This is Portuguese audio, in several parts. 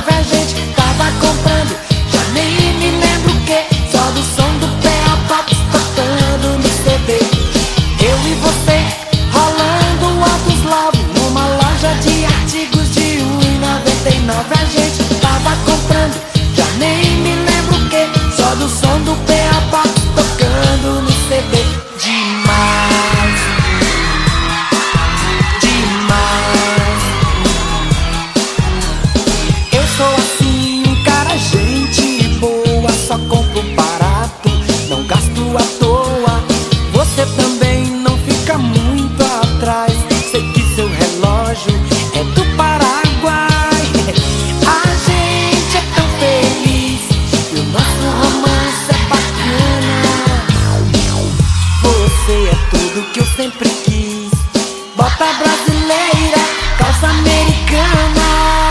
99 a gente tava comprando, já nem me lembro o que, só do som do PA Pop tocando no CD. Eu e você rolando altos love numa loja de artigos de R$1,99 a gente tava comprando, já nem me lembro o que, só do som do PA Pop tocando no CD. Demais, demais. Eu sou assim, um cara gente boa, só compro barato, não gasto à toa. Você também não fica muito atrás, sei que seu relógio é do Paraguai. A gente é tão feliz e o nosso romance é bacana. Você é tudo que eu sempre quis, bota brasileira, calça americana.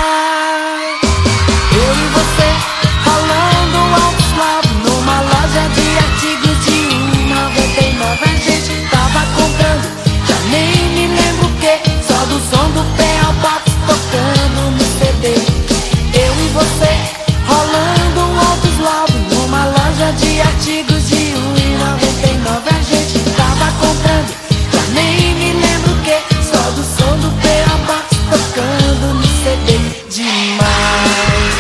Eu e você rolando altos love numa loja de artigos de R$1,99 a gente tava comprando, já nem me lembro o que, só do som do PA Pop tocando no CD. Eu e você rolando altos love numa loja de artigos de R$1,99 a gente tava comprando, já nem me lembro o que, só do som do PA Pop tocando no CD. Demais,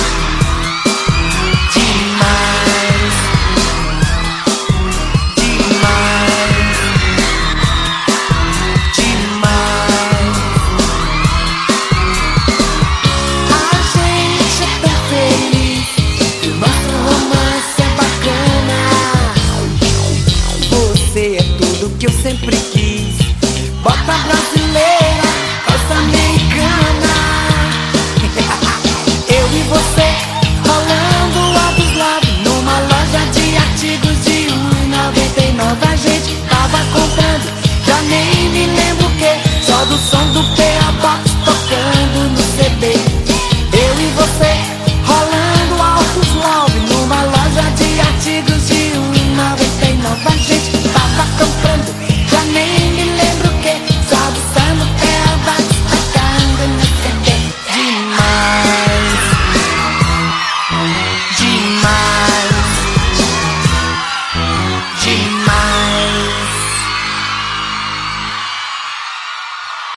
demais, demais, demais. A gente é tão feliz e o nosso romance é bacana. Você é tudo que eu sempre quis, bota pra